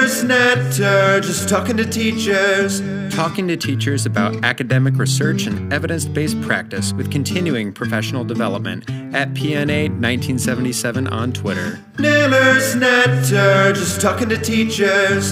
Naylor's Natter, just talking to teachers. Talking to teachers about academic research and evidence-based practice with continuing professional development at PNA 1977 on Twitter. Naylor's Natter, just talking to teachers.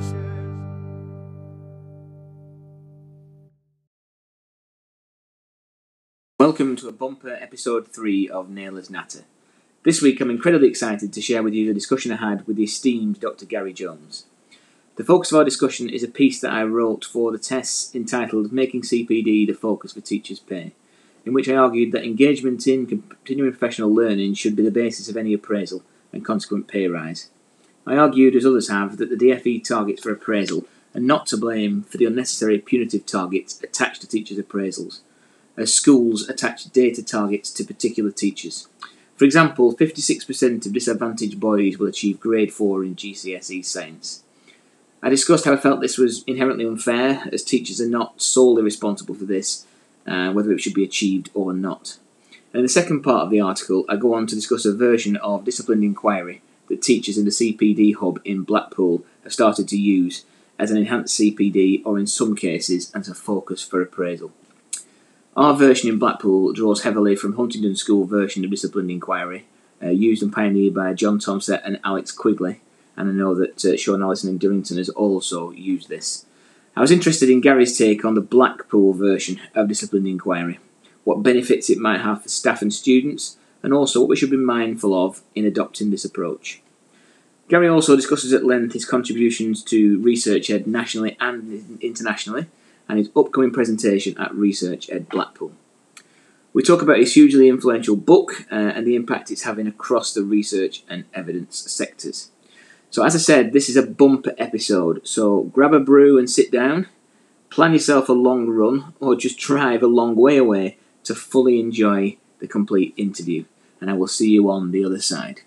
Welcome to a bumper episode 3 of Naylor's Natter. This week I'm incredibly excited to share with you the discussion I had with the esteemed Dr. Gary Jones. The focus of our discussion is a piece that I wrote for the tests entitled Making CPD the Focus for Teachers' Pay, in which I argued that engagement in continuing professional learning should be the basis of any appraisal and consequent pay rise. I argued, as others have, that the DFE targets for appraisal are not to blame for the unnecessary punitive targets attached to teachers' appraisals, as schools attach data targets to particular teachers. For example, 56% of disadvantaged boys will achieve grade 4 in GCSE science. I discussed how I felt this was inherently unfair, as teachers are not solely responsible for this, whether it should be achieved or not. And in the second part of the article, I go on to discuss a version of disciplined inquiry that teachers in the CPD hub in Blackpool have started to use as an enhanced CPD, or in some cases as a focus for appraisal. Our version in Blackpool draws heavily from Huntingdon School version of disciplined inquiry, used and pioneered by John Tomset and Alex Quigley, and I know that Sean Allison and Durrington has also used this. I was interested in Gary's take on the Blackpool version of disciplined inquiry, what benefits it might have for staff and students, and also what we should be mindful of in adopting this approach. Gary also discusses at length his contributions to Research Ed nationally and internationally, and his upcoming presentation at Research Ed Blackpool. We talk about his hugely influential book and the impact it's having across the research and evidence sectors. So as I said, this is a bumper episode, so grab a brew and sit down, plan yourself a long run, or just drive a long way away to fully enjoy the complete interview, and I will see you on the other side.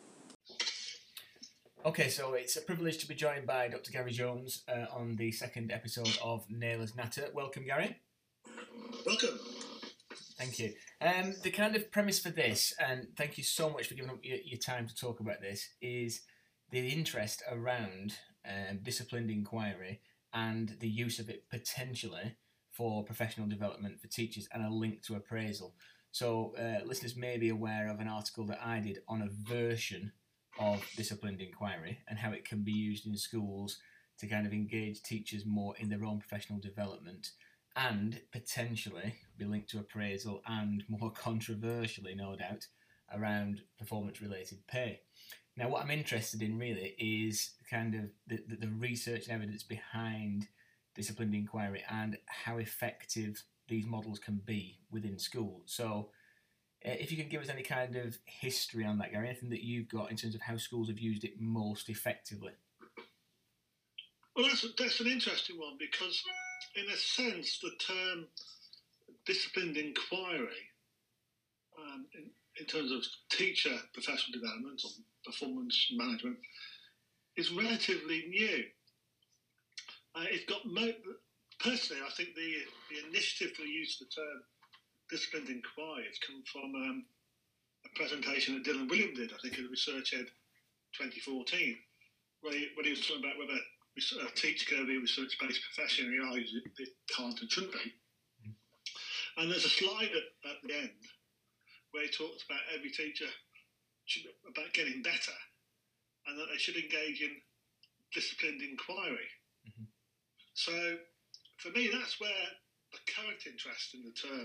Okay, so it's a privilege to be joined by Dr. Gary Jones on the second episode of Naylor's Natter. Welcome, Gary. Welcome. Thank you. The kind of premise for this, and thank you so much for giving up your time to talk about this, is the interest around disciplined inquiry and the use of it potentially for professional development for teachers and a link to appraisal. So listeners may be aware of an article that I did on a version of disciplined inquiry and how it can be used in schools to kind of engage teachers more in their own professional development and potentially be linked to appraisal and, more controversially no doubt, around performance-related pay. Now what I'm interested in really is kind of the research and evidence behind disciplined inquiry and how effective these models can be within schools. So if you can give us any kind of history on that, Gary, anything that you've got in terms of how schools have used it most effectively. Well, that's an interesting one, because in a sense the term disciplined inquiry in terms of teacher professional development or performance management is relatively new. It's got personally, I think the initiative to use the term disciplined inquiry has come from a presentation that Dylan Williams did, I think, at Research Ed 2014, when he was talking about whether a teacher can be a research-based profession, and he argues it can't and shouldn't be. And there's a slide at the end where he talks about every teacher about getting better, and that they should engage in disciplined inquiry. Mm-hmm. So, for me, that's where the current interest in the term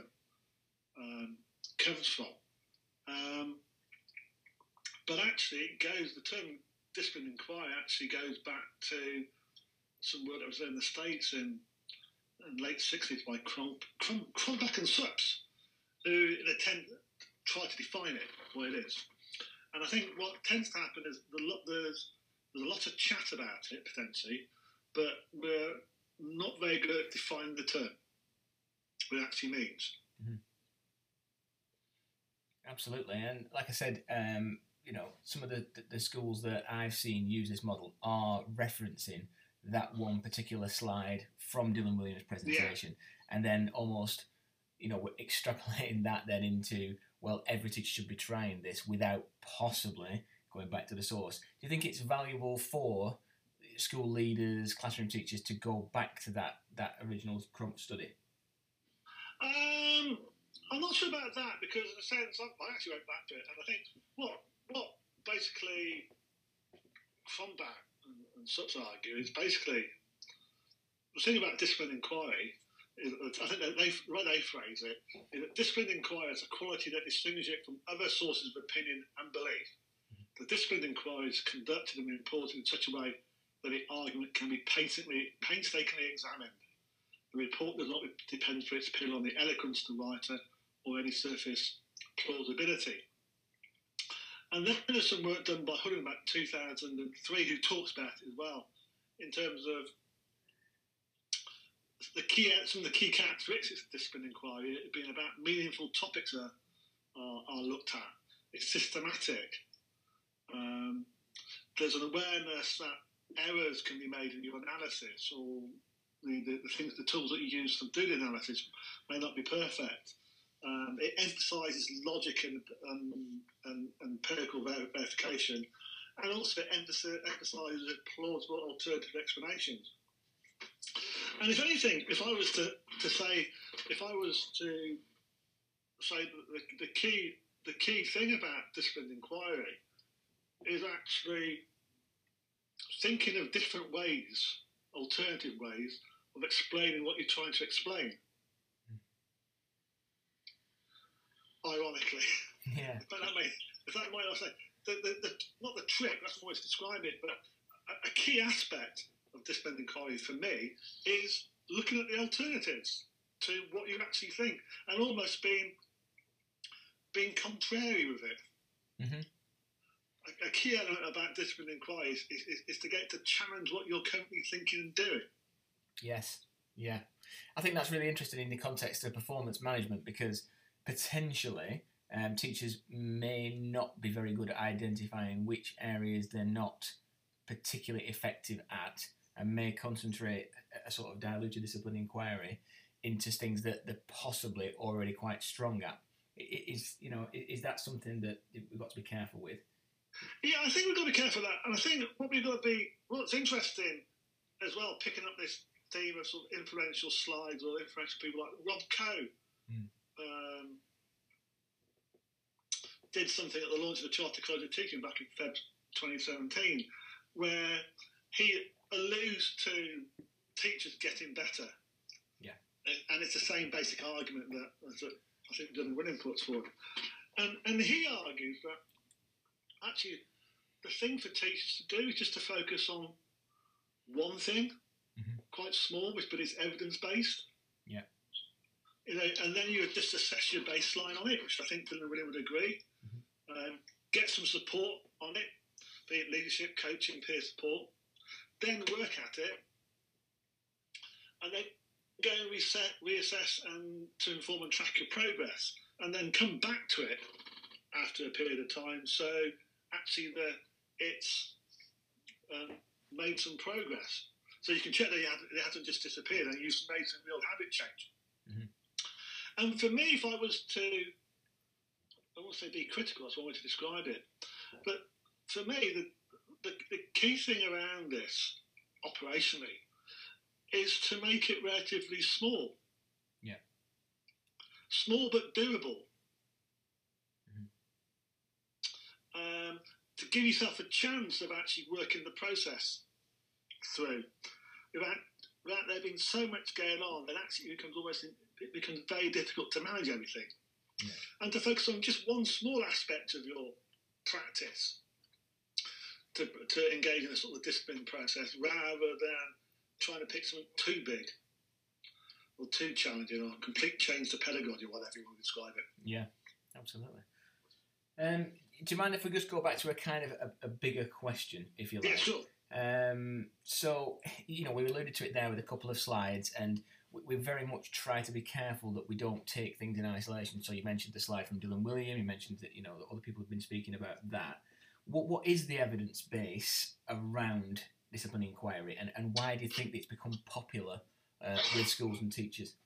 comes from. But actually, the term disciplined inquiry actually goes back to some work that was done in the States in the late 60s by Cronbach and Supps, who in a try to define it, what it is. And I think what tends to happen is there's a lot of chat about it, potentially, but we're not very good at defining the term, what it actually means. Mm-hmm. Absolutely, and like I said, some of the schools that I've seen use this model are referencing that one particular slide from Dylan Williams' presentation, and then almost, we're extrapolating that then into, well, every teacher should be trying this without possibly going back to the source. Do you think it's valuable for school leaders, classroom teachers to go back to that original Crump study? I'm not sure about that, because in a sense, I actually went back to it, and I think what basically Frombach and such argue is basically the thing about discipline inquiry. I think that the way they phrase it is that disciplined inquiry is a quality that distinguishes it from other sources of opinion and belief. The disciplined inquiry is conducted and reported in such a way that the argument can be painstakingly examined. The report does not depend for its appeal on the eloquence of the writer or any surface plausibility. And then there's some work done by Hudden back 2003 who talks about it as well, in terms of some of the key characteristics of discipline inquiry being about meaningful topics are looked at. It's systematic. There's an awareness that errors can be made in your analysis, or the tools that you use to do the analysis may not be perfect. It emphasises logic and empirical verification, and also it emphasises plausible alternative explanations. And if anything, if I was to say the key thing about disciplined inquiry is actually thinking of different ways, alternative ways of explaining what you're trying to explain. Ironically, Yeah. but if that might not say not the trick. That's one way to describe it, but a key aspect of disciplined inquiry for me is looking at the alternatives to what you actually think, and almost being contrary with it. Mm-hmm. A key element about disciplined inquiry is to get to challenge what you're currently thinking and doing. Yes, yeah. I think that's really interesting in the context of performance management, because potentially teachers may not be very good at identifying which areas they're not particularly effective at, and may concentrate a sort of diluted discipline inquiry into things that they're possibly already quite strong at. Is that something that we've got to be careful with? Yeah, I think we've got to be careful of that. And I think what's interesting as well, picking up this theme of sort of influential slides or influential people like Rob Coe, did something at the launch of the Charter College of Teaching back in Feb 2017, where he alludes to teachers getting better. Yeah. And it's the same basic argument that I think Dylan Winning puts forward. And he argues that actually the thing for teachers to do is just to focus on one thing, quite small, but it's evidence-based. Yeah. And then you would just assess your baseline on it, which I think Dylan Winning would agree. Get some support on it, be it leadership, coaching, peer support. Then work at it, and then go and reassess and to inform and track your progress, and then come back to it after a period of time. So actually, it's made some progress. So you can check that it hasn't just disappeared, and you've made some real habit change. And for me, if I was to, I won't say be critical, that's one way to describe it, but for me, the key thing around this, operationally, is to make it relatively small. Yeah. Small but doable. To give yourself a chance of actually working the process through. Without there being so much going on, then actually it becomes very difficult to manage everything. Yeah. And to focus on just one small aspect of your practice, to engage in a sort of discipline process, rather than trying to pick something too big or too challenging, or complete change to pedagogy, or whatever you want to describe it. Yeah, absolutely. Do you mind if we just go back to a kind of a bigger question, if you like? Yeah, sure. So, we alluded to it there with a couple of slides, and we very much try to be careful that we don't take things in isolation. So you mentioned the slide from Dylan William, you mentioned that, that other people have been speaking about that. What is the evidence base around discipline inquiry, and why do you think that it's become popular with schools and teachers?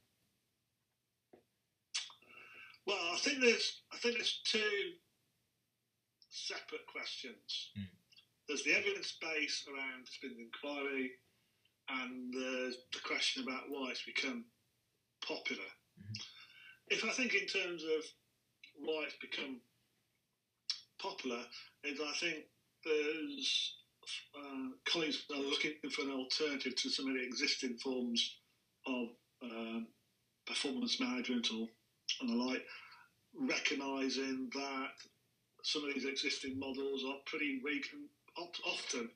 Well, I think there's two separate questions. there's the evidence base around disciplinary inquiry, and there's the question about why it's become popular. Mm-hmm. If I think in terms of why it's become popular, is I think there's colleagues are looking for an alternative to some of the existing forms of performance management and the like, recognising that some of these existing models are pretty weak and often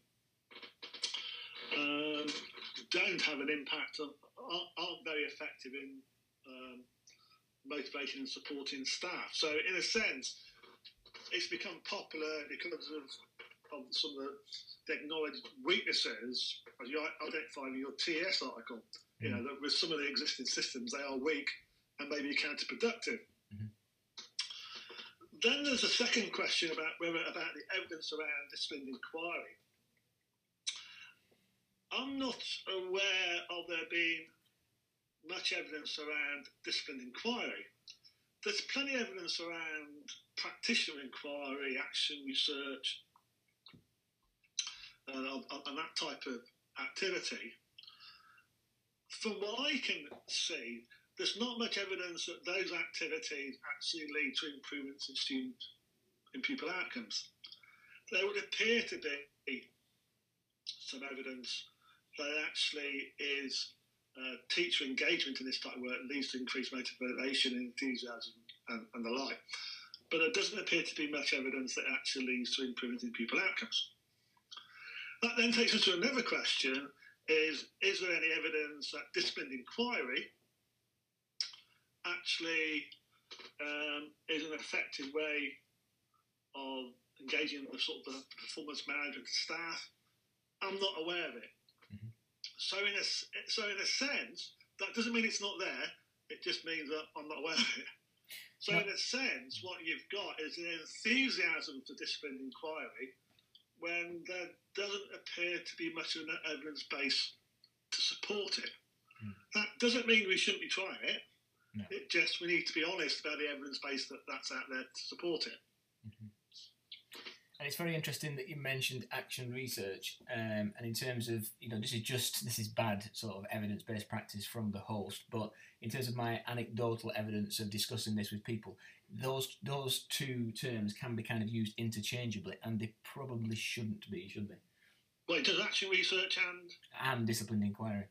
don't have an impact, aren't very effective in motivating and supporting staff. So in a sense, it's become popular because of some of the acknowledged weaknesses, as you identified in your TS article. You know, that with some of the existing systems, they are weak and maybe counterproductive. Mm-hmm. Then there's a second question about the evidence around disciplined inquiry. I'm not aware of there being much evidence around disciplined inquiry. There's plenty of evidence around practitioner inquiry, action research, and that type of activity. From what I can see, there's not much evidence that those activities actually lead to improvements in pupil outcomes. There would appear to be some evidence that actually is teacher engagement in this type of work leads to increased motivation, enthusiasm, and the like. But there doesn't appear to be much evidence that actually leads to improvement in pupil outcomes. That then takes us to another question, is there any evidence that disciplined inquiry actually is an effective way of engaging the sort of the performance management staff? I'm not aware of it. Mm-hmm. So in a sense, that doesn't mean it's not there. It just means that I'm not aware of it. So in a sense, what you've got is an enthusiasm for disciplined inquiry when there doesn't appear to be much of an evidence base to support it. That doesn't mean we shouldn't be trying it. No. It just, we need to be honest about the evidence base that's out there to support it. Mm-hmm. And it's very interesting that you mentioned action research, and in terms of, this is bad sort of evidence-based practice from the host, but in terms of my anecdotal evidence of discussing this with people, those two terms can be kind of used interchangeably, and they probably shouldn't be, should they? Wait, does action research and disciplined inquiry?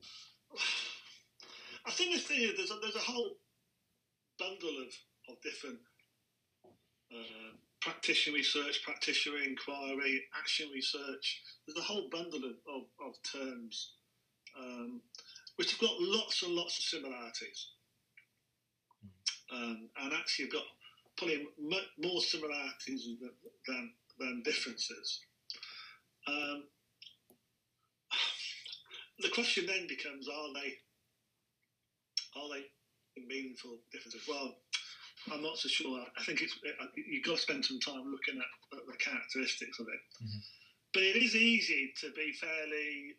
I think there's a whole bundle of different practitioner research, practitioner inquiry, action research. There's a whole bundle of terms which have got lots and lots of similarities. And actually have got probably more similarities than differences. The question then becomes, are they meaningful differences? Well, I'm not so sure. I think you've got to spend some time looking at the characteristics of it. Mm-hmm. But it is easy to be fairly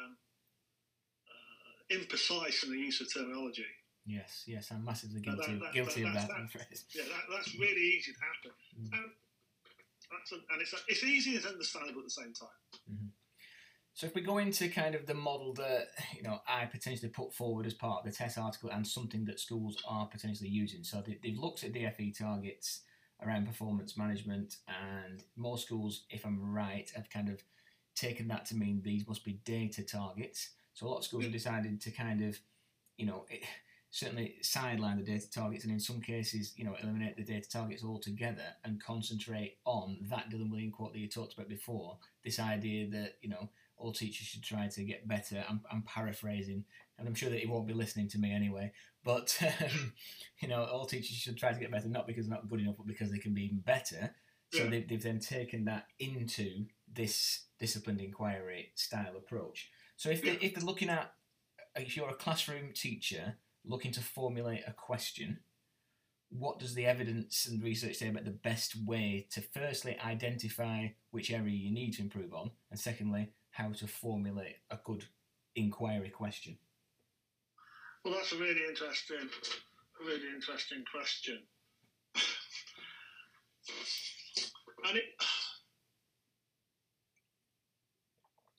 imprecise in the use of terminology. Yes, I'm massively guilty of that. I'm afraid. Yeah, that's really easy to happen. Mm-hmm. And it's easy and understandable at the same time. Mm-hmm. So if we go into kind of the model that I potentially put forward as part of the TESS article and something that schools are potentially using, so they've looked at DFE targets around performance management, and more schools, if I'm right, have kind of taken that to mean these must be data targets. So a lot of schools have decided to kind of, certainly sideline the data targets, and in some cases, eliminate the data targets altogether and concentrate on that Dylan-Wheeling quote that you talked about before, this idea that, all teachers should try to get better. I'm paraphrasing, and I'm sure that he won't be listening to me anyway, but, all teachers should try to get better, not because they're not good enough, but because they can be even better. So they've then taken that into this disciplined inquiry style approach. So if they're looking at, if you're a classroom teacher looking to formulate a question, what does the evidence and research say about the best way to firstly identify which area you need to improve on, and secondly, how to formulate a good inquiry question? Well, that's a really interesting question. And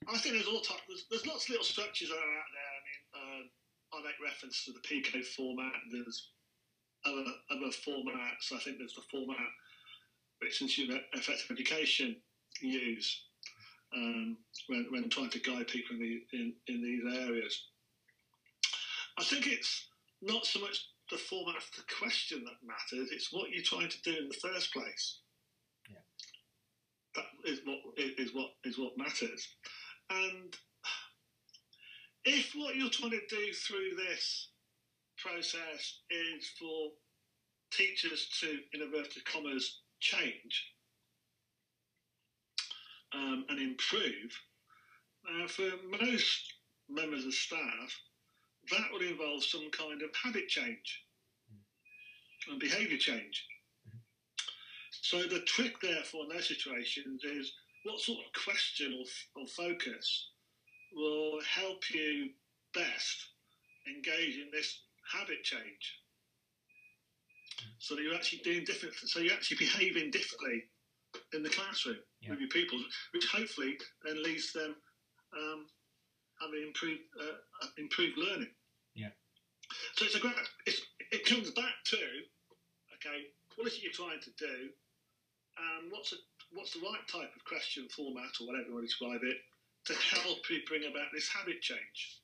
I think there's all types. There's lots of little structures that are out there. I mean, I make reference to the PICO format. There's other formats. I think there's the format which Institute of Effective Education use when trying to guide people in these areas. I think it's not so much the format of the question that matters, it's what you're trying to do in the first place. Yeah. That is what matters. And if what you're trying to do through this process is for teachers to, in inverted commas, change and improve, for most members of staff, that would involve some kind of habit change and behaviour change. So the trick, therefore, in those situations is what sort of question or focus will help you best engage in this habit change, so that you're actually doing different. So you're actually behaving differently in the classroom with your pupils, which hopefully then leads them having improved learning. Yeah. So it comes back to, okay, what is it you're trying to do, and what's the right type of question format or whatever you want to describe it to help you bring about this habit change.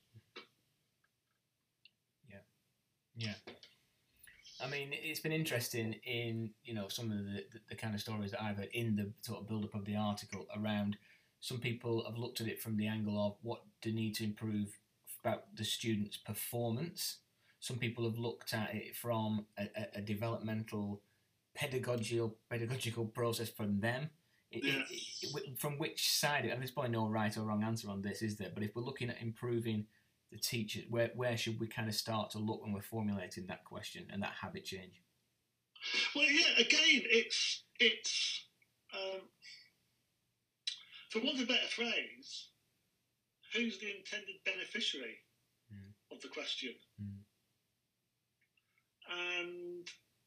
Yeah. I mean, it's been interesting in, some of the kind of stories that I've heard in the sort of build-up of the article around. Some people have looked at it from the angle of what do need to improve about the student's performance. Some people have looked at it from a developmental pedagogical process from them. From which side, and there's probably no right or wrong answer on this, is there? But if we're looking at improving the teacher, where should we kind of start to look when we're formulating that question and that habit change? Well, yeah, again, it's for want of a better phrase, who's the intended beneficiary of the question? And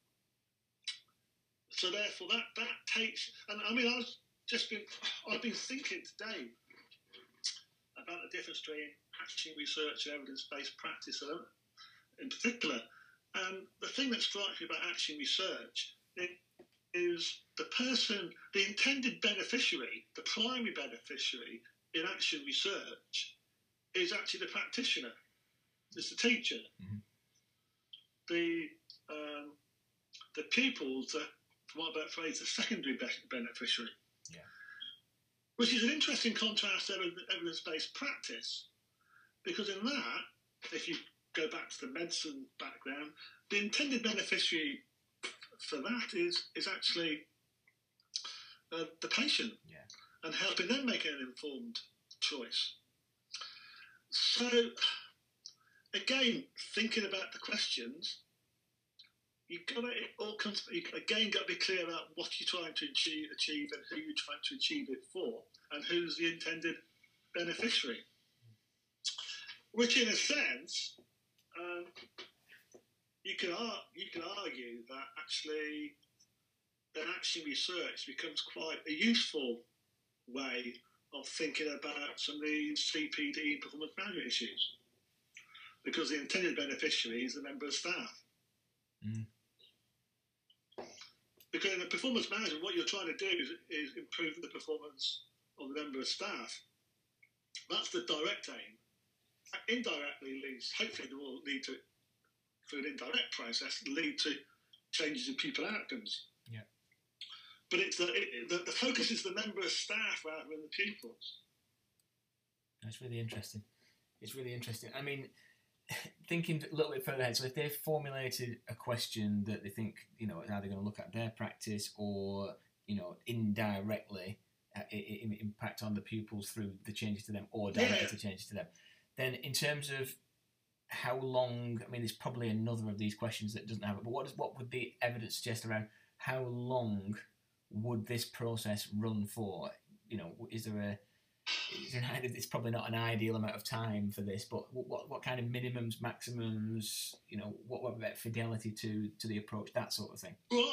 so therefore that takes, and I mean, I've been thinking today about the difference between action research and evidence-based practice in particular. And the thing that strikes me about action research is the intended beneficiary, the primary beneficiary in action research is actually the practitioner, it's the teacher. The pupils are, for want of a better phrase, the secondary beneficiary. Yeah. Which is an interesting contrast to evidence-based practice, because in that, if you go back to the medicine background, the intended beneficiary for that is actually the patient, and helping them make an informed choice. So, again, thinking about the questions, you got to be clear about what you're trying to achieve and who you're trying to achieve it for, and who's the intended beneficiary. Which, in a sense, you can argue that actually, then action research becomes quite a useful way of thinking about some of these CPD and performance management issues, because the intended beneficiary is the member of staff. Because in the performance management, what you're trying to do is improve the performance of the member of staff. That's the direct aim. Indirectly leads, hopefully it will lead to, through an indirect process, lead to changes in pupil outcomes. Yeah. But it's the focus is the member of staff rather than the pupils. That's really interesting. It's really interesting. I mean, thinking a little bit further ahead, so if they've formulated a question that they think, is either going to look at their practice or, indirectly impact on the pupils through the changes to them or directly changes to them, then in terms of how long, I mean, there's probably another of these questions that doesn't have it, but what would the evidence suggest around how long would this process run for? Is there it's probably not an ideal amount of time for this, but what kind of minimums, maximums, what about fidelity to the approach, that sort of thing? Well,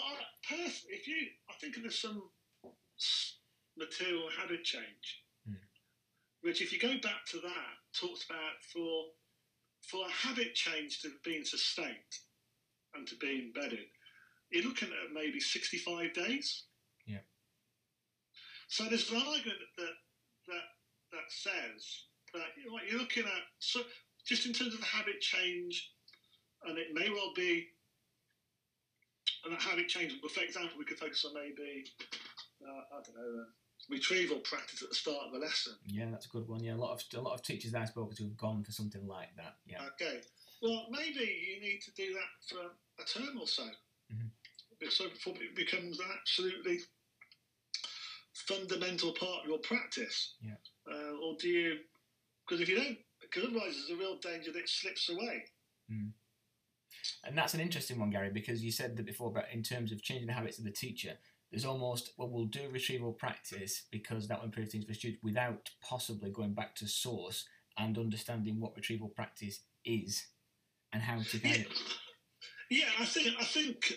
I think there's some material habit change, which, if you go back to that, talks about for a habit change to being sustained and to be embedded, you're looking at maybe 65 days. Yeah. So there's an argument that says that you're looking at, so just in terms of the habit change, and it may well be, and that habit change, for example, we could focus on maybe, retrieval practice at the start of a lesson. Yeah, that's a good one. Yeah, a lot of teachers that I've spoken to have gone for something like that. Yeah. Okay. Well, maybe you need to do that for a term or so. Mm-hmm. So before it becomes an absolutely fundamental part of your practice. Yeah. Or do you? Because if you don't, because otherwise there's a real danger that it slips away. Mm. And that's an interesting one, Gary, because you said that before about in terms of changing the habits of the teacher. There's almost, well, we'll do retrieval practice because that will improve things for students without possibly going back to source and understanding what retrieval practice is and how to kind of... Yeah, I think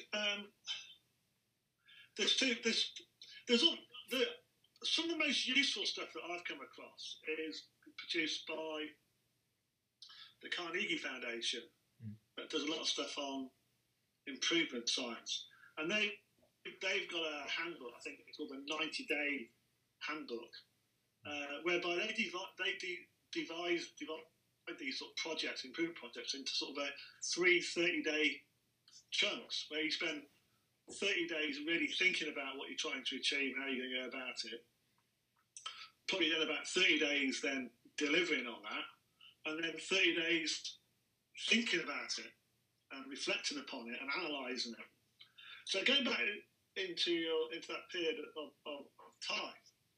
some of the most useful stuff that I've come across is produced by the Carnegie Foundation that does a lot of stuff on improvement science, and they've got a handbook. I think it's called the 90-day handbook, whereby they devise these sort of projects, improvement projects, into sort of 30-day chunks where you spend 30 days really thinking about what you're trying to achieve, how you're going to go about it. Probably then about 30 days then delivering on that, and then 30 days thinking about it and reflecting upon it and analysing it. So going back into that period of time,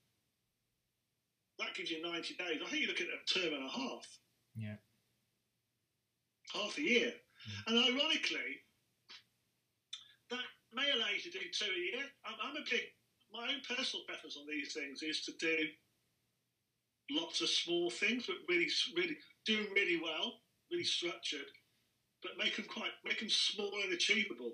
that gives you 90 days. I think you're looking at a term and a half. Yeah. Half a year. Mm. And ironically, that may allow you to do 2 a year. My own personal preference on these things is to do lots of small things, but really doing really well, really structured, but make them small and achievable.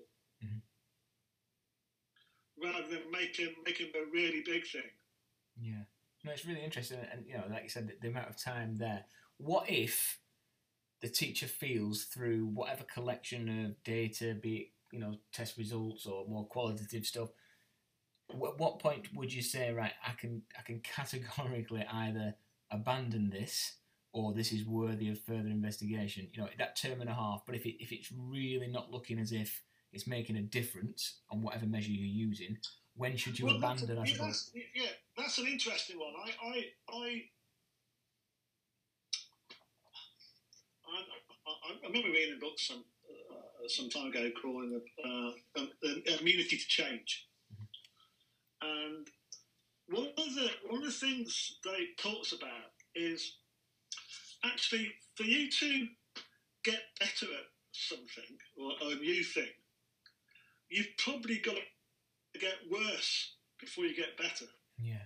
Rather than making a really big thing. Yeah. No, it's really interesting, and like you said, the amount of time there. What if the teacher feels through whatever collection of data, be it test results or more qualitative stuff, at what point would you say, right, I can categorically either abandon this or this is worthy of further investigation? That term and a half. But if it's really not looking as if it's making a difference on whatever measure you're using, when should you abandon, I suppose? That's an interesting one. I remember reading a book some time ago called Immunity to Change. And one of the things that it talks about is actually for you to get better at something or a new thing, you've probably got to get worse before you get better. Yeah.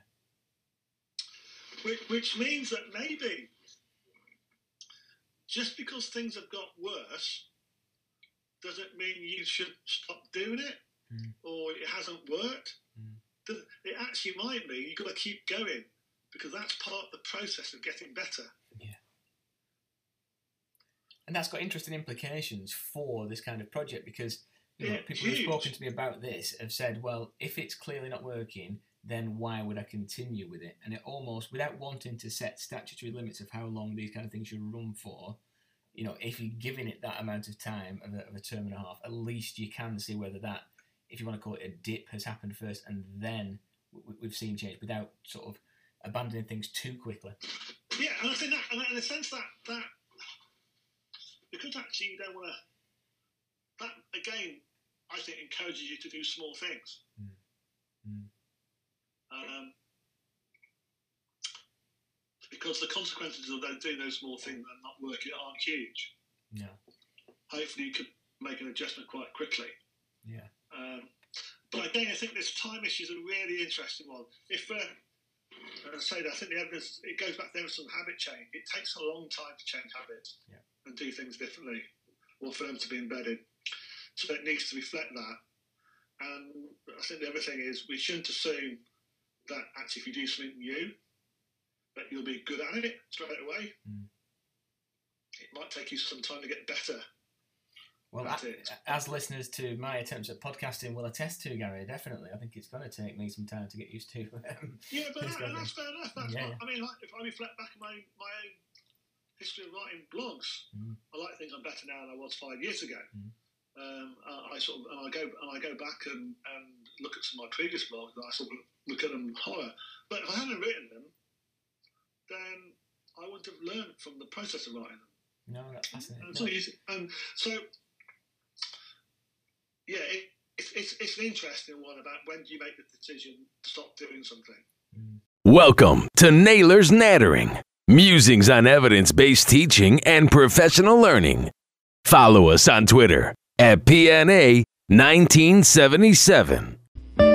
Which means that maybe just because things have got worse doesn't mean you should stop doing it or it hasn't worked. It actually might mean you've got to keep going because that's part of the process of getting better. Yeah. And that's got interesting implications for this kind of project because people who've spoken to me about this have said, well, if it's clearly not working, then why would I continue with it? And it almost, without wanting to set statutory limits of how long these kind of things should run for, if you're giving it that amount of time of a term and a half, at least you can see whether that, if you want to call it a dip, has happened first, and then we've seen change without sort of abandoning things too quickly. Yeah, and I think that, and in a sense that because actually you don't want to. That again, I think encourages you to do small things. Because the consequences of doing those small things and not working aren't huge. Yeah. Hopefully, you could make an adjustment quite quickly. Yeah. But again, I think this time issue is a really interesting one. If I say that, I think the evidence, it goes back to the evidence of habit change. It takes a long time to change habits and do things differently, or for them to be embedded. So it needs to reflect that. And I think the other thing is we shouldn't assume that actually if you do something new, that you'll be good at it straight away. It might take you some time to get better. Well, as listeners to my attempts at podcasting will attest to, Gary, definitely. I think it's going to take me some time to get used to. Yeah, but that's fair enough. I mean, if I reflect back on my own history of writing blogs, I like to think I'm better now than I was 5 years ago. I go back and look at some of my previous blogs, and I sort of look at them horror. But if I hadn't written them, then I wouldn't have learned from the process of writing them. No, that's fascinating. Yeah, it's an interesting one about when do you make the decision to stop doing something. Welcome to Naylor's Nattering, musings on evidence-based teaching and professional learning. Follow us on Twitter at PNA 1977.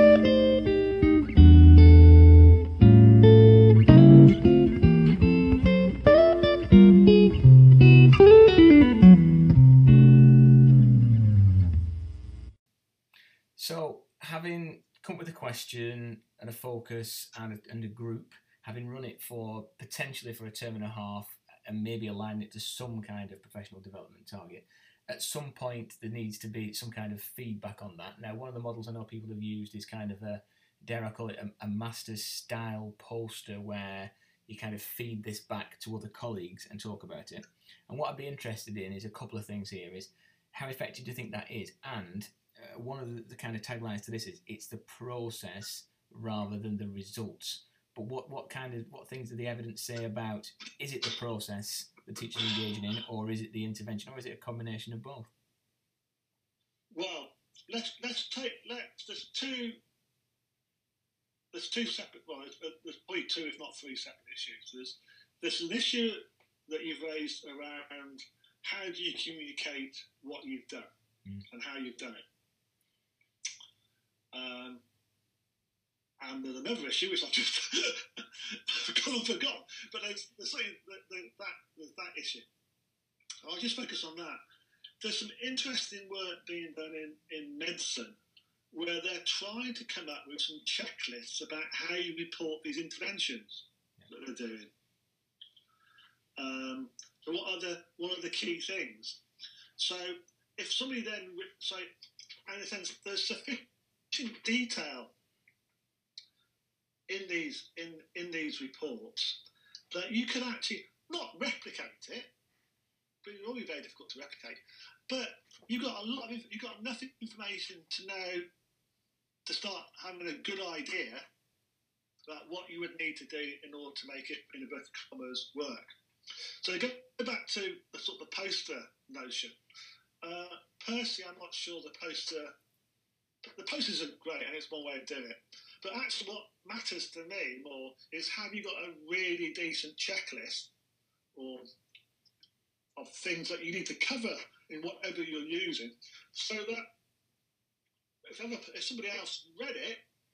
So, having come up with a question and a focus and a group, having run it potentially for a term and a half, and maybe align it to some kind of professional development target, at some point there needs to be some kind of feedback on that. Now, one of the models I know people have used is kind of dare I call it, a master's style poster where you kind of feed this back to other colleagues and talk about it. And what I'd be interested in is a couple of things here: is how effective do you think that is? And one of the kind of taglines to this is it's the process rather than the results. But what things do the evidence say about, is it the process the teacher's engaging in, or is it the intervention, or is it a combination of both? Well, there's two separate, there's probably two if not three separate issues. There's an issue that you've raised around how do you communicate what you've done and how you've done it. And there's another issue which I've just forgotten. But there's that issue. I'll just focus on that. There's some interesting work being done in medicine where they're trying to come up with some checklists about how you report these interventions that they're doing. So what are the key things? So if somebody then, in a sense, there's sufficient detail in these reports that you can actually not replicate it, but it will be very difficult to replicate. But you've got enough information to know to start having a good idea about what you would need to do in order to make it, in inverted commas, work. So go back to the sort of the poster notion. Personally, I'm not sure the posters are great and it's one way of doing it. But actually what matters to me more is, have you got a really decent checklist of things that you need to cover in whatever you're using, so that if somebody else read it,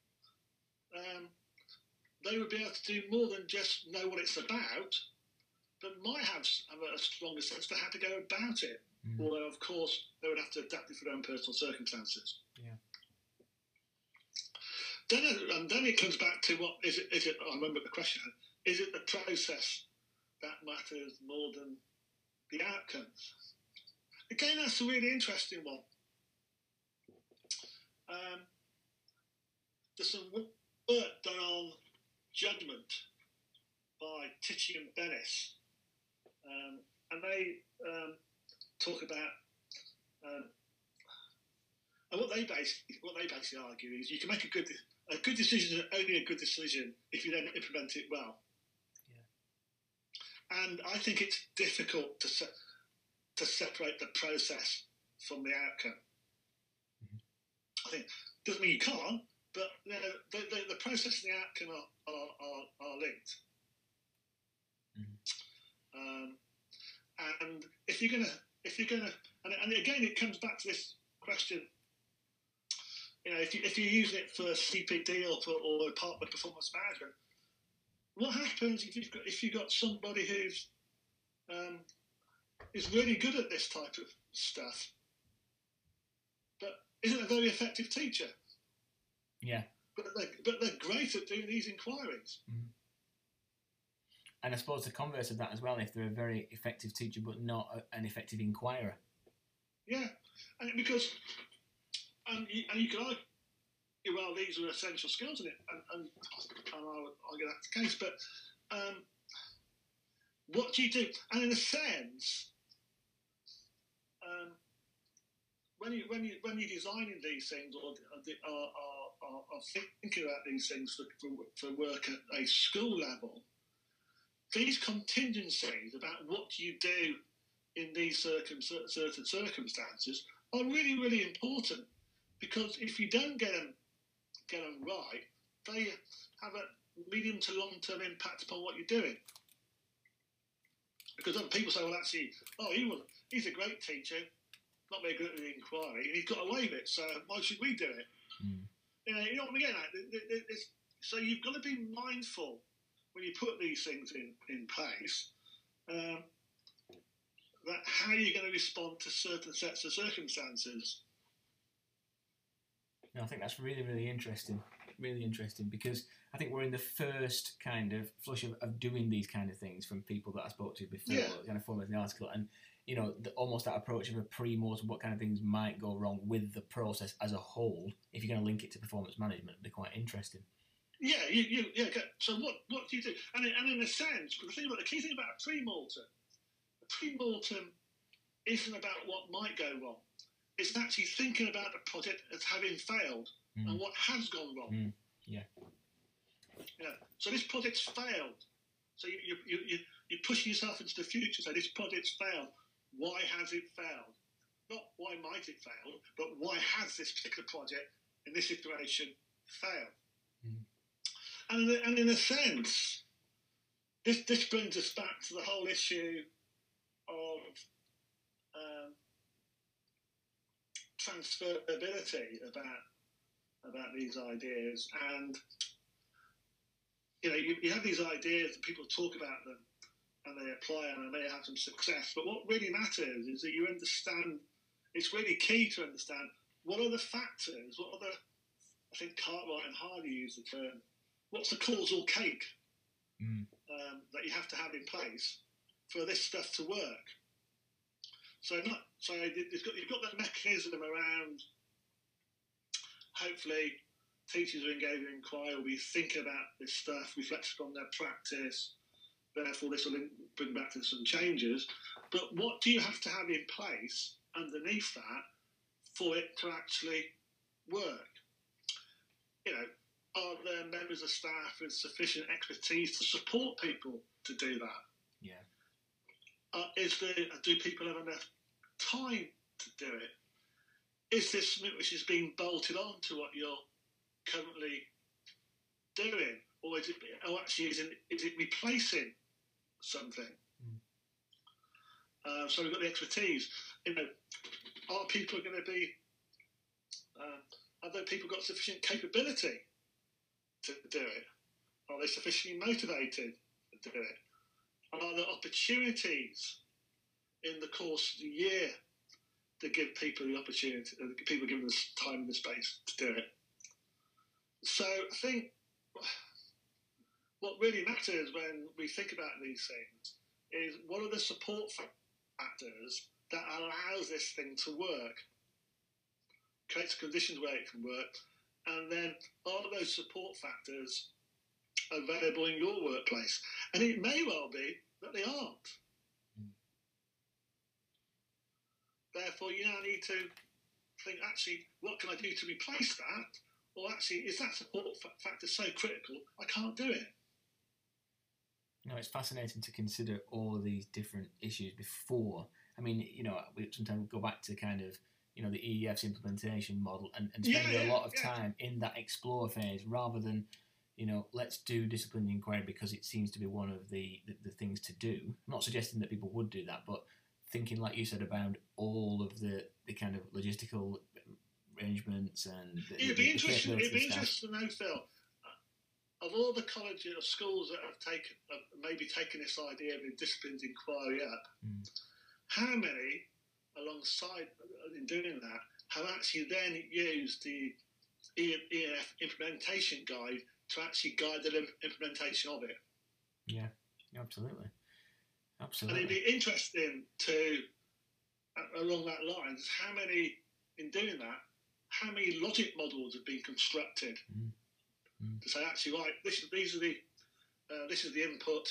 they would be able to do more than just know what it's about, but might have a stronger sense for how to go about it. Although, of course, they would have to adapt it for their own personal circumstances. Yeah. Then it comes back to what is it? I remember the question. Is it the process that matters more than the outcomes? Again, that's a really interesting one. There's some work done on judgment by Tichy and Bennis, and they talk about and what they basically argue is you can make a good decision is only a good decision if you then implement it well. Yeah. And I think it's difficult to separate the process from the outcome. I think it doesn't mean you can't, but the process and the outcome are linked. And if you're gonna, and again, it comes back to this question. If you're using it for CPD or part of performance management, what happens if you've got somebody who's is really good at this type of stuff, but isn't a very effective teacher? Yeah. But they're great at doing these inquiries. And I suppose the converse of that as well, if they're a very effective teacher but not an effective inquirer. Yeah, and because you could argue, well, these are essential skills in it, and I'll argue that's the case. But what do you do? And in a sense, when you're designing these things or thinking about these things for work at a school level, these contingencies about what you do in these certain circumstances are really, really important, because if you don't get them right, they have a medium to long-term impact upon what you're doing. Because other people say, well, actually, he's a great teacher, not very good at the inquiry, and he's got away with it, so why should we do it? You know what I'm getting at? So you've got to be mindful when you put these things in place, that how you're going to respond to certain sets of circumstances. No, I think that's really, really interesting. Really interesting, because I think we're in the first kind of flush of doing these kind of things from people that I spoke to before, kind of formulating the article, and almost that approach of a pre-mortem, what kind of things might go wrong with the process as a whole. If you're going to link it to performance management, it'd be quite interesting. Yeah, So what do you do? And in a sense, the key thing about a pre-mortem isn't about what might go wrong. It's actually thinking about the project as having failed and what has gone wrong. Yeah. So this project's failed. So you're pushing yourself into the future. So this project's failed. Why has it failed? Not why might it fail, but why has this particular project in this situation failed? And in a sense, this brings us back to the whole issue of transferability about these ideas. And you have these ideas and people talk about them and they apply and they may have some success, but what really matters is that you understand. It's really key to understand what are the factors, I think Cartwright and Hardy use the term, what's the causal cake that you have to have in place for this stuff to work. You've got that mechanism around, hopefully teachers who engage in inquiry will be thinking about this stuff, reflecting on their practice, therefore this will bring back to some changes. But what do you have to have in place underneath that for it to actually work? Are there members of staff with sufficient expertise to support people to do that? Yeah. Do people have enough time to do it? Is this something which is being bolted on to what you're currently doing, or is it replacing something? So we've got the expertise. Are people going to be? Have those people got sufficient capability to do it? Are they sufficiently motivated to do it? And are there opportunities in the course of the year to give people the opportunity, people given the time and the space to do it? So I think what really matters when we think about these things is what are the support factors that allows this thing to work, creates conditions where it can work, and then are those support factors available in your workplace? And it may well be that they aren't. Therefore, you now need to think, actually, what can I do to replace that? Or actually, is that support factor so critical, I can't do it? It's fascinating to consider all of these different issues before. I mean, we sometimes go back to kind of, the EEF's implementation model and spend a lot of time in that explore phase rather than, let's do disciplined inquiry because it seems to be one of the things to do. I'm not suggesting that people would do that, but thinking, like you said, about all of the kind of logistical arrangements and it'd be interesting to know, Phil, of all the colleges or schools that have maybe taken this idea of a disciplined inquiry up, how many, alongside in doing that, have actually then used the EEF implementation guide to actually guide the implementation of it? Yeah, absolutely. And Absolutely. it'd be interesting to, along that line, how many, in doing that, how many logic models have been constructed to say, actually, right, this is the input,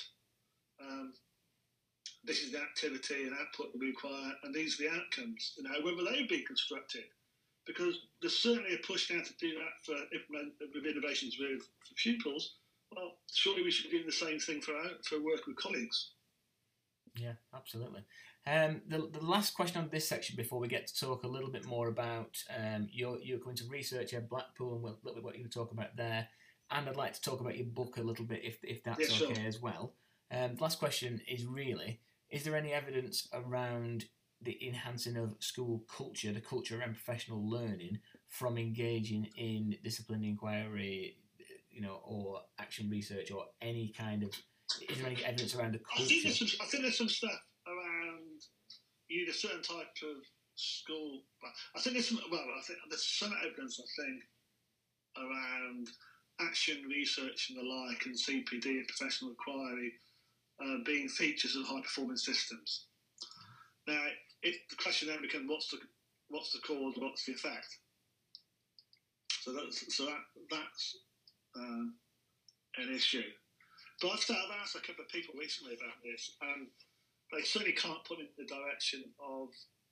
this is the activity and output that we require, and these are the outcomes. You know, whether they've been constructed, because there's certainly a push now to do that with innovations with pupils. Well, surely we should be doing the same thing for work with colleagues. Yeah, absolutely. The last question on this section before we get to talk a little bit more about you're coming to research at Blackpool and a little bit what you're going to talk about there, and I'd like to talk about your book a little bit if that's okay as well. The last question is really, is there any evidence around the enhancing of school culture, the culture around professional learning, from engaging in disciplinary inquiry, or action research, or any kind of? Is there any evidence around the culture? I think there's some stuff around you need a certain type of school. I think there's some evidence. I think around action research and the like, and CPD and professional inquiry being features of high performing systems. Now, the question then becomes what's the cause, what's the effect? So that's an issue. But I've asked a couple of people recently about this, and they certainly can't put in the direction of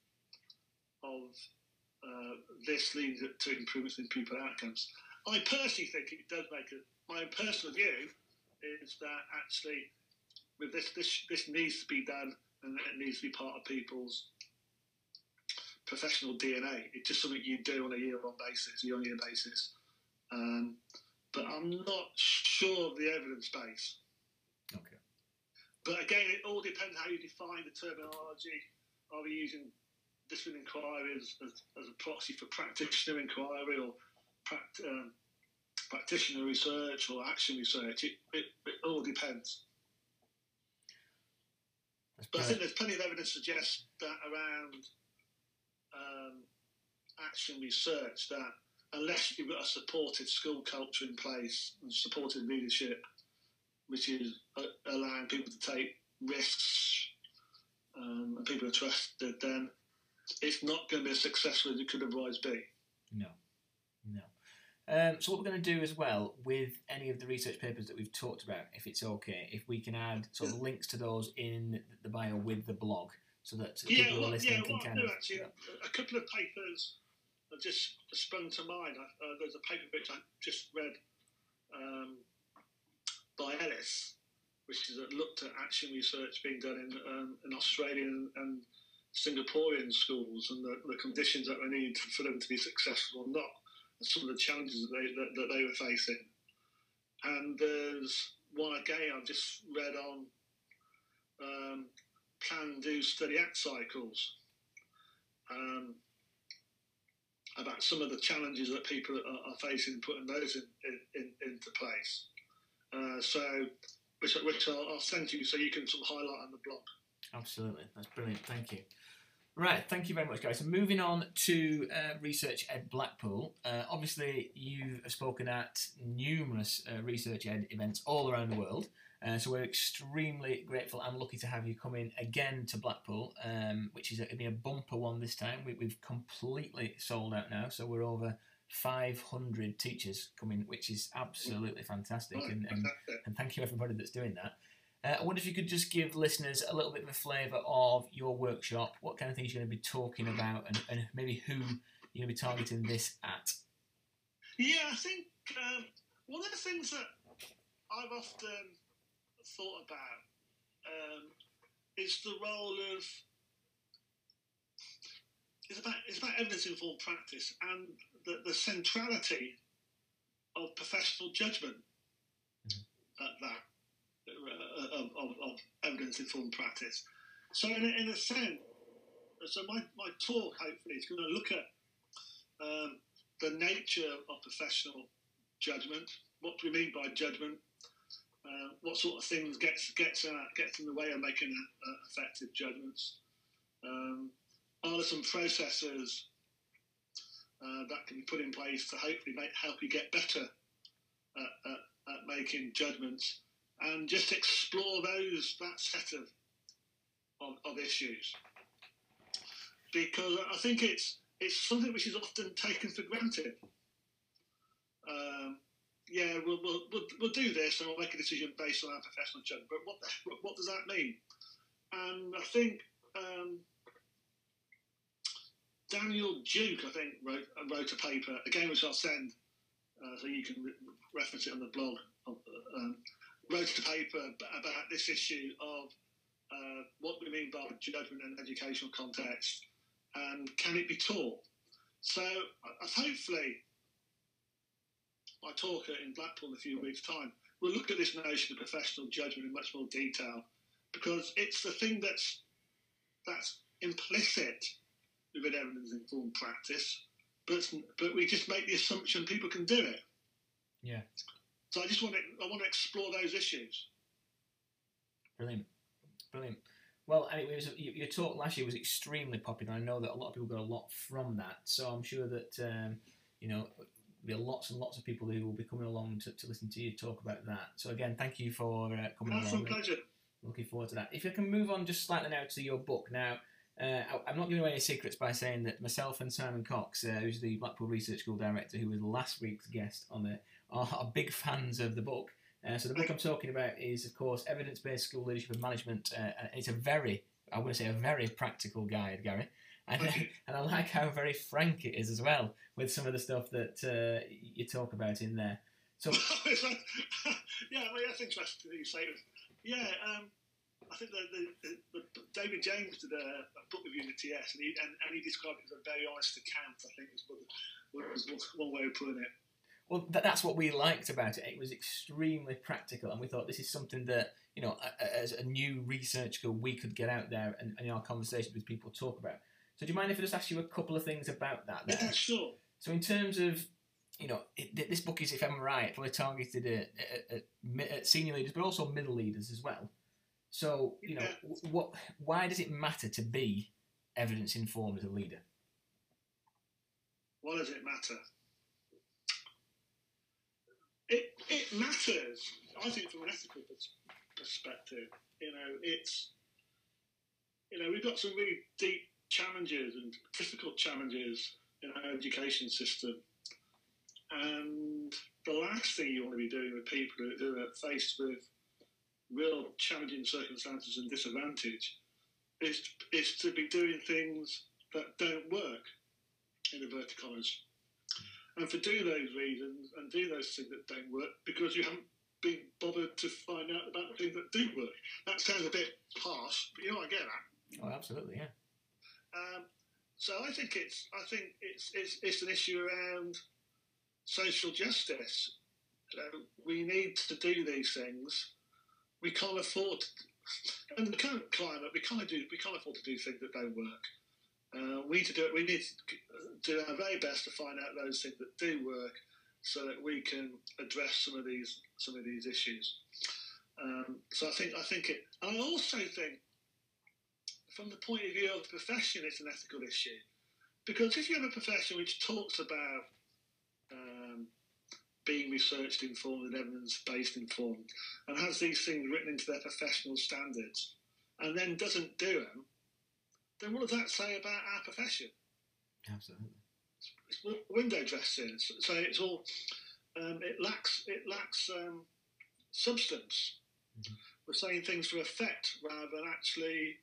this leads to improvements in pupil outcomes. I personally think it does make it. My personal view is that actually, with this needs to be done, and it needs to be part of people's professional DNA. It's just something you do on a year-on-year basis. But I'm not sure of the evidence base. Okay. But again, it all depends how you define the terminology. Are we using disciplinary inquiry as a proxy for practitioner inquiry, or practitioner research, or action research? It all depends. But I think there's plenty of evidence to suggest that around action research, that unless you've got a supported school culture in place and supported leadership, which is allowing people to take risks and people are trusted, then it's not going to be as successful as it could otherwise be. No. So what we're going to do as well with any of the research papers that we've talked about, if it's okay, if we can add sort of links to those in the bio with the blog, so that people who are listening can kind of... Actually, a couple of papers have just sprung to mind. There's a paper which I just read by Ellis, which is looked at action research being done in Australian and Singaporean schools, and the conditions that they need for them to be successful or not, and some of the challenges that they were facing. And there's one again I've just read on plan, do, study, act cycles, about some of the challenges that people are facing, putting those into place. Which I'll send you so you can sort of highlight on the blog. Absolutely, that's brilliant. Thank you. Right, thank you very much, guys. So moving on to Research Ed Blackpool. Obviously, you've spoken at numerous Research Ed events all around the world. So we're extremely grateful and lucky to have you come in again to Blackpool, which is going to be a bumper one this time. We've completely sold out now, so we're over 500 teachers coming, which is absolutely fantastic. And thank you everybody that's doing that. I wonder if you could just give listeners a little bit of a flavour of your workshop, what kind of things you're going to be talking about, and maybe who you're going to be targeting this at. Yeah, I think one of the things that I've often thought about is the role of... It's about evidence-informed practice and the centrality of professional judgment at that. Of evidence-informed practice. So in a sense, my talk hopefully is going to look at the nature of professional judgment. What do we mean by judgment? What sort of things gets in the way of making effective judgments? Are there some processes that can be put in place to hopefully help you get better at making judgments? and just explore that set of issues, because I think it's something which is often taken for granted. Yeah, we'll do this and we'll make a decision based on our professional judgment. But what does that mean? And I think Daniel Duke, wrote a paper again, which I'll send so you can reference it on the blog. Wrote a paper about this issue of what we mean by judgment in an educational context, and can it be taught? So hopefully, my talk in Blackpool in a few weeks' time, we'll look at this notion of professional judgment in much more detail, because it's the thing that's implicit within evidence-informed practice, but we just make the assumption people can do it. Yeah. So I want to explore those issues. Brilliant. Well, and your talk last year was extremely popular. I know that a lot of people got a lot from that. So I'm sure that there'll be lots and lots of people who will be coming along to listen to you talk about that. So again, thank you for coming along. That's a pleasure. Looking forward to that. If I can move on just slightly now to your book. Now, I'm not giving away any secrets by saying that myself and Simon Cox, who's the Blackpool Research School director, who was last week's guest on it, are big fans of the book. So the book I'm talking about is, of course, Evidence-Based School Leadership and Management. And it's a very practical guide, Gary. And I like how very frank it is as well, with some of the stuff that you talk about in there. So yeah, well, that's interesting that you say it. Yeah, I think the David James did a book review in the TS, and he described it as a very honest account. I think was one way of putting it. Well, that's what we liked about it. It was extremely practical, and we thought this is something that, as a new research school, we could get out there and in our conversations with people talk about. So do you mind if I just ask you a couple of things about that there? Yeah, sure. So in terms of, this book is, if I'm right, probably targeted at senior leaders, but also middle leaders as well. So, why does it matter to be evidence-informed as a leader? Why does it matter? It matters, I think, from an ethical perspective. We've got some really deep challenges and difficult challenges in our education system. And the last thing you want to be doing with people who are faced with real challenging circumstances and disadvantage is to be doing things that don't work, in inverted commas. And for do those reasons and do those things that don't work because you haven't been bothered to find out about the things that do work. That sounds a bit harsh, but I get that. Oh, absolutely, yeah. So I think it's an issue around social justice. We need to do these things. We can't afford, in the current climate, we can't afford to do things that don't work. We need to do our very best to find out those things that do work, so that we can address some of these issues. So I think it. And I also think, from the point of view of the profession, it's an ethical issue, because if you have a profession which talks about being research informed and evidence-based informed, and has these things written into their professional standards, and then doesn't do them, then what does that say about our profession? Absolutely. It's window dressing. So it's all it lacks substance. Mm-hmm. We're saying things for effect rather than actually.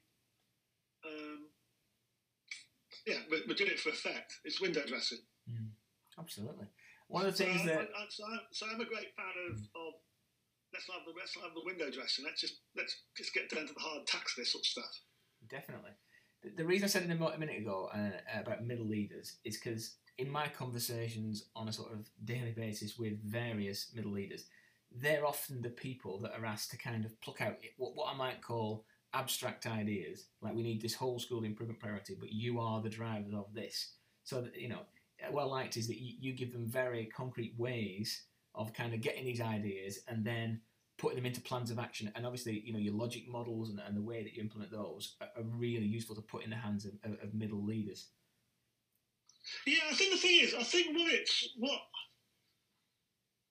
We're doing it for effect. It's window dressing. Absolutely. One of the things So I'm a great fan of let's not have the window dressing. Let's just get down to the hard tax, this sort of stuff. Definitely. The reason I said it a minute ago about middle leaders is because in my conversations on a sort of daily basis with various middle leaders, they're often the people that are asked to kind of pluck out what I might call abstract ideas, like we need this whole school improvement priority, but you are the drivers of this. So that, what I liked is that you give them very concrete ways of kind of getting these ideas and then putting them into plans of action. And obviously, your logic models and the way that you implement those are really useful to put in the hands of middle leaders. Yeah, I think the thing is,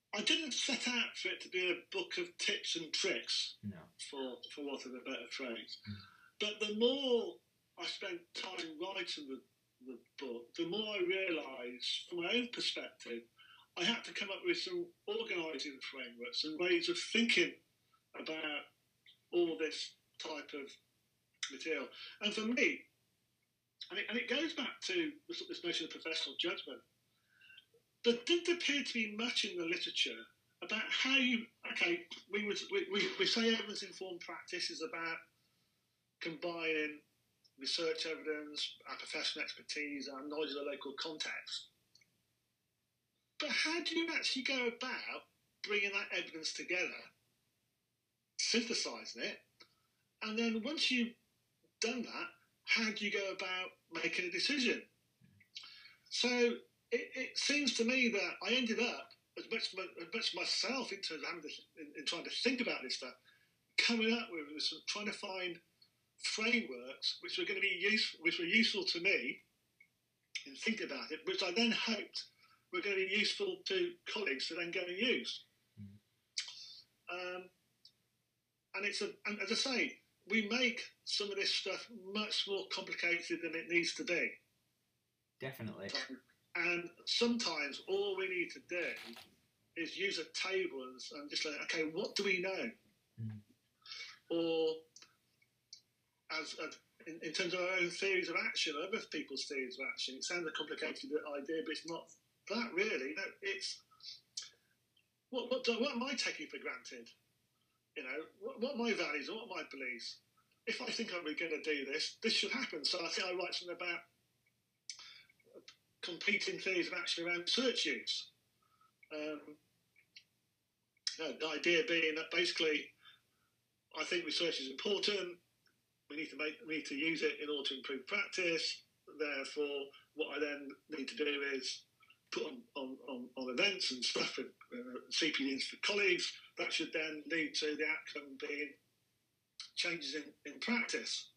I didn't set out for it to be a book of tips and tricks, No. for want of a better phrase. But the more I spent time writing the book, the more I realised, from my own perspective, I had to come up with some organising frameworks and ways of thinking about all this type of material. And for me, and it goes back to this notion of professional judgment, there didn't appear to be much in the literature about how you, we say evidence-informed practice is about combining research evidence, our professional expertise, our knowledge of the local context. But how do you actually go about bringing that evidence together, synthesising it, and then once you've done that, how do you go about making a decision? So it seems to me that I ended up, as much myself in terms of in trying to think about this stuff, coming up with this, trying to find frameworks which were going to be useful to me in thinking about it, which I then hoped were going to be useful to colleagues to then go and use. And as I say, we make some of this stuff much more complicated than it needs to be. Definitely. And sometimes all we need to do is use a table and just like, okay, what do we know? Or in terms of our own theories of action, or other people's theories of action, it sounds a complicated idea, but it's not that really. No, it's what am I taking for granted? You know, what are my values and what are my beliefs? If I think I'm going to do this should happen. So I think I write something about competing theories of action around search use. The idea being that basically, I think research is important. We need to use it in order to improve practice. Therefore, what I then need to do is put on events and stuff with CPDs for colleagues. That should then lead to the outcome being changes in practice.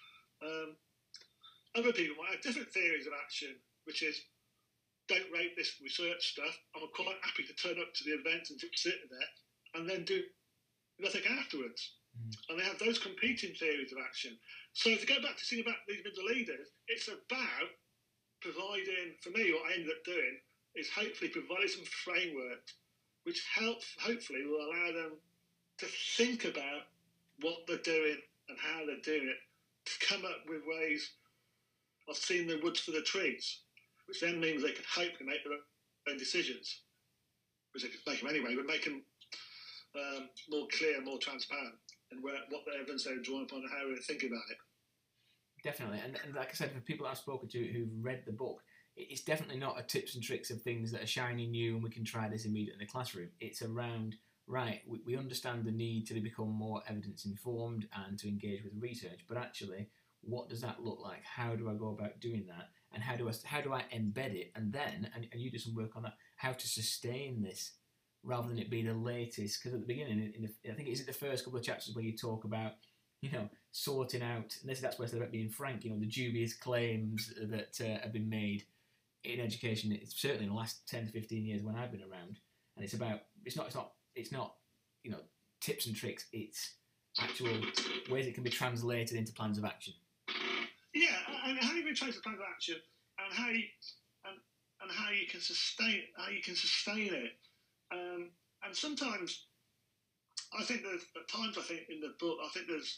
Other people might have different theories of action, which is, don't rate this research stuff. I'm quite happy to turn up to the event and just sit there and then do nothing afterwards. And they have those competing theories of action. So to go back to thinking about these middle leaders, it's about providing, for me, what I ended up doing is hopefully providing some framework which hopefully will allow them to think about what they're doing and how they're doing it, to come up with ways of seeing the woods for the trees, which then means they can hopefully make their own decisions, which they can make them anyway, but make them more clear, more transparent, and what the evidence they're drawing upon and how they think about it. Definitely, and like I said, for people I've spoken to who've read the book, it's definitely not a tips and tricks of things that are shiny new and we can try this immediately in the classroom. It's around, right, we understand the need to become more evidence informed and to engage with research, but actually, what does that look like? How do I go about doing that? And how do I embed it? And then, and you do some work on that, how to sustain this rather than it be the latest. Because at the beginning, I think it's the first couple of chapters where you talk about, sorting out, and that's where it's about being frank, the dubious claims that have been made in education. It's certainly in the last 10 to 15 years when I've been around. And it's not tips and tricks. It's actual ways it can be translated into plans of action. Yeah, and how you can translate plans of action, and how you can sustain it. And sometimes I think in the book I think there's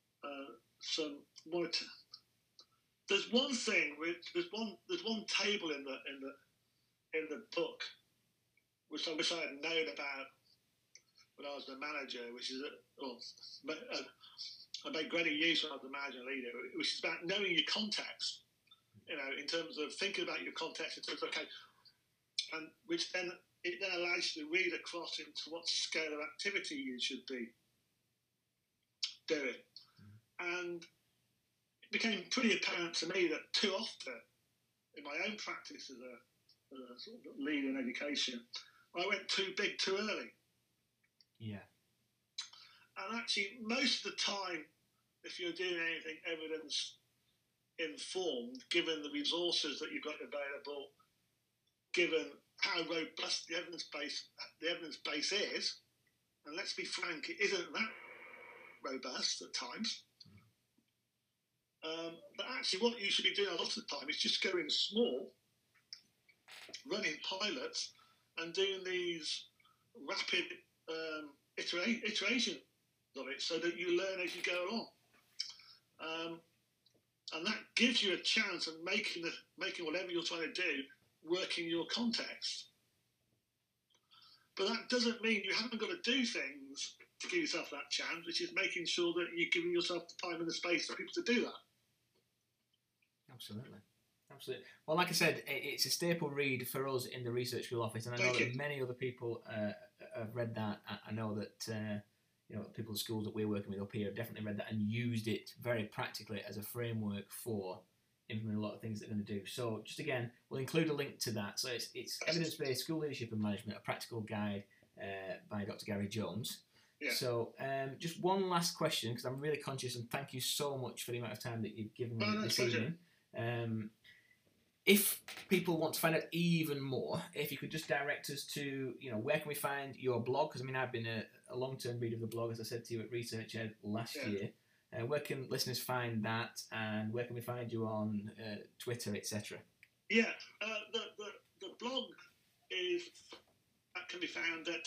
there's one thing there's one table in the book which I wish I had known about when I was the manager, which is I made greater use when I was the manager and leader, which is about knowing your context, in terms of thinking about your context in terms of, okay, and which then it then allows you to read across into what scale of activity you should be doing. And it became pretty apparent to me that too often in my own practice as a sort of leader in education, I went too big too early. Yeah. And actually, most of the time, if you're doing anything evidence informed, given the resources that you've got available, given how robust the evidence base is, and let's be frank, it isn't that robust at times. But actually, what you should be doing a lot of the time is just going small, running pilots, and doing these rapid iterations of it, so that you learn as you go along. And that gives you a chance of making whatever you're trying to do work in your context. But that doesn't mean you haven't got to do things to give yourself that chance, which is making sure that you're giving yourself the time and the space for people to do that. Absolutely. Well, like I said, it's a staple read for us in the Research School office, and I know that many other people have read that. I know that people at schools that we're working with up here have definitely read that and used it very practically as a framework for implementing a lot of things they're going to do. So just again, we'll include a link to that. So it's Evidence-Based School Leadership and Management, a practical guide by Dr. Gary Jones. Yeah. So just one last question, because I'm really conscious, and thank you so much for the amount of time that you've given me this evening. If people want to find out even more, if you could just direct us to, where can we find your blog? Because, I've been a long-term reader of the blog, as I said to you at Research Ed last year. Where can listeners find that, and where can we find you on Twitter, etc.? Yeah, the blog can be found at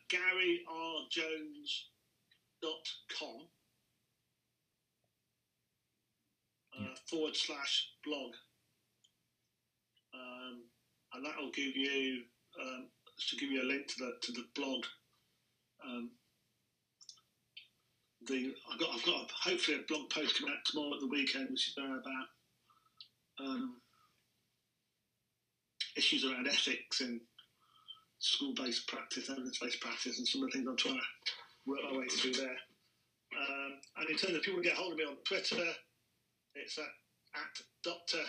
GaryRJones.com /blog. And that will give you a link to the blog. I've got hopefully a blog post coming out tomorrow at the weekend, which is about issues around ethics and school-based practice, evidence-based practice, and some of the things I'm trying to work my way through there. And in terms of people to get hold of me on Twitter, it's at Dr.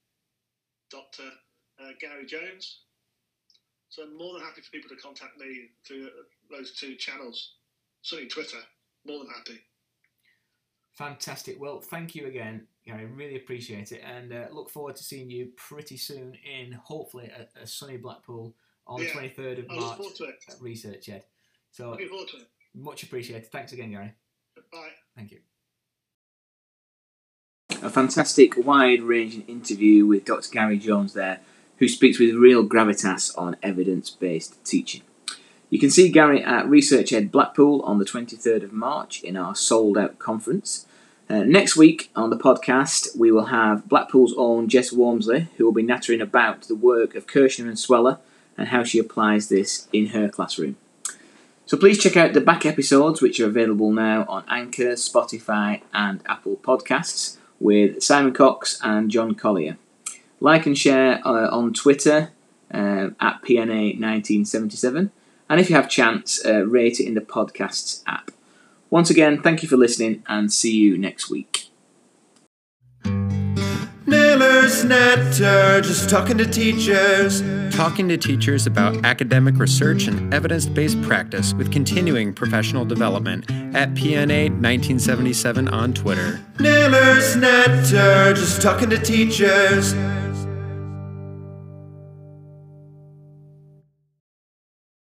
Gary Jones. So I'm more than happy for people to contact me through those two channels. Certainly Twitter, more than happy. Fantastic. Well, thank you again, Gary. Really appreciate it, and look forward to seeing you pretty soon in, hopefully, a sunny Blackpool on the 23rd of March at Research Ed. So, looking forward to it. Much appreciated. Thanks again, Gary. Bye. Thank you. A fantastic, wide-ranging interview with Dr. Gary Jones there, who speaks with real gravitas on evidence-based teaching. You can see Gary at Research Ed Blackpool on the 23rd of March in our sold-out conference. Next week on the podcast, we will have Blackpool's own Jess Wormsley, who will be nattering about the work of Kirshner and Sweller and how she applies this in her classroom. So please check out the back episodes, which are available now on Anchor, Spotify and Apple Podcasts, with Simon Cox and John Collier. Like and share on Twitter at PNA1977. And if you have chance, rate it in the podcasts app. Once again, thank you for listening, and see you next week. Nailers Natter, just talking to teachers. Talking to teachers about academic research and evidence-based practice with continuing professional development at PNA 1977 on Twitter. Nailers Natter, just talking to teachers.